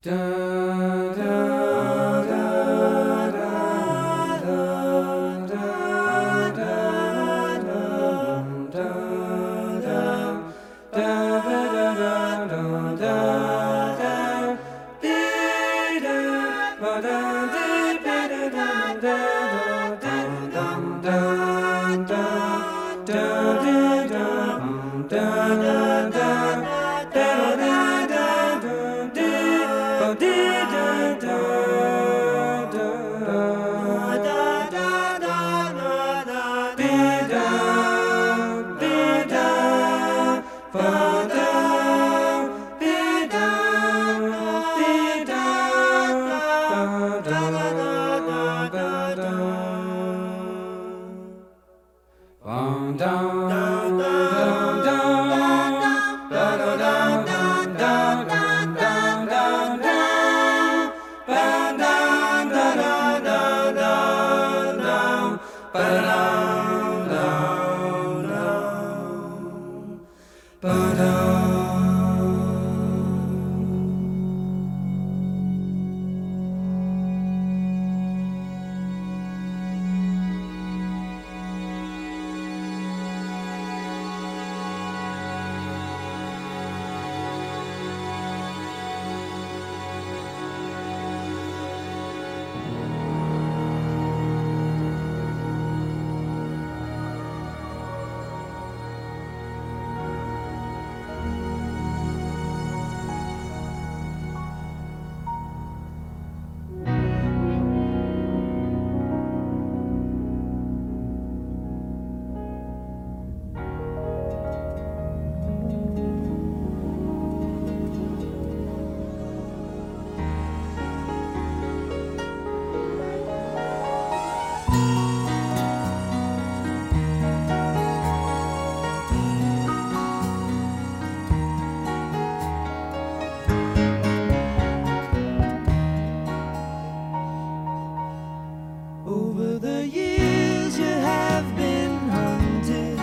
Over the years you have been hunted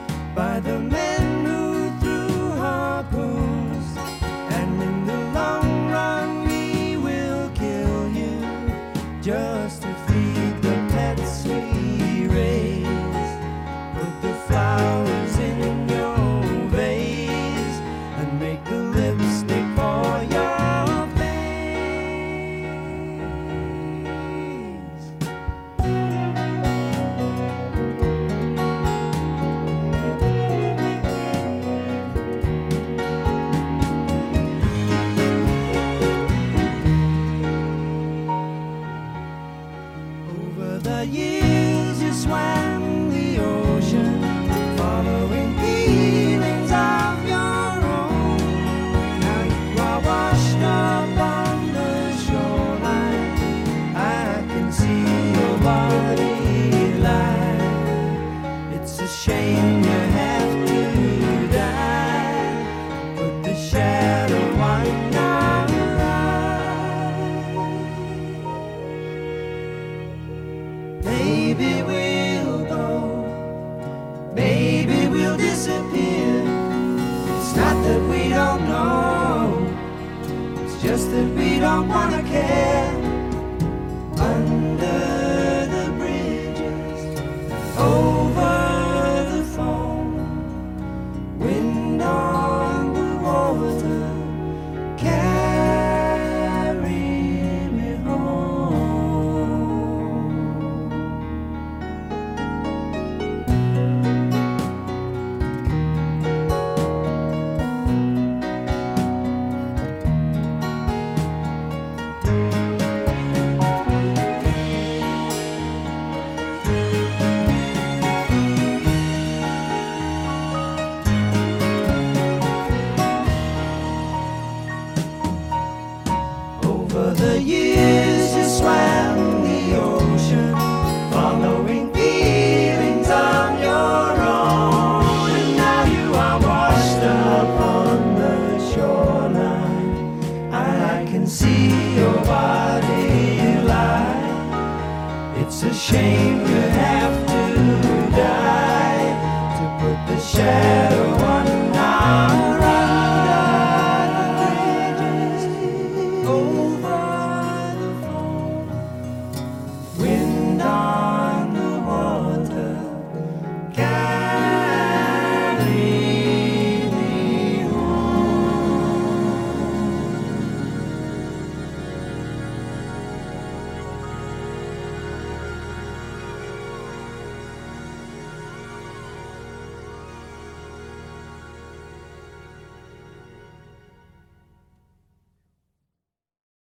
by the men who threw harpoons, and in the long run we will kill you just to feed the pets we raise. Put the flowers in your vase and make the lipstick for your face. Over the years you swam the ocean, following feelings of your own. Now you are washed up on the shoreline. I can see your body lie. It's a shame you have to die. Put the shadow on your eye. Maybe we'll go, maybe we'll disappear. It's not that we don't know, it's just that we don't wanna care. Under the bridges, over the foam, wind on the water, carry me home. Over the years you swam the ocean, following feelings on your own. And now you are washed up on the shoreline. I can see your body lie. It's a shame you have to die to put the shadow on our under the bridges. Oh,